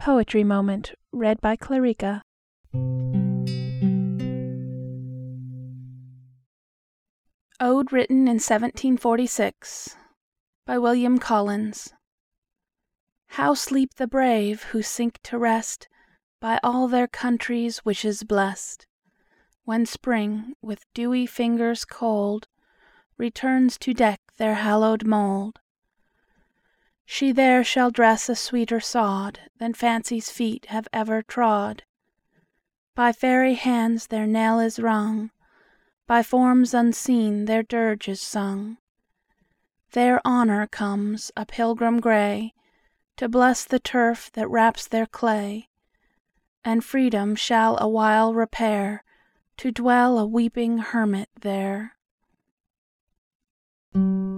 Poetry Moment. Read by Clarica. Ode written in 1746 by William Collins. How sleep the brave who sink to rest By all their country's wishes blest, When Spring, with dewy fingers cold, Returns to deck their hallowed mould. She there shall dress a sweeter sod Than Fancy's feet have ever trod. By fairy hands their knell is rung, By forms unseen their dirge is sung. There Honour comes, a pilgrim grey, To bless the turf that wraps their clay, And Freedom shall awhile repair, To dwell a weeping hermit there.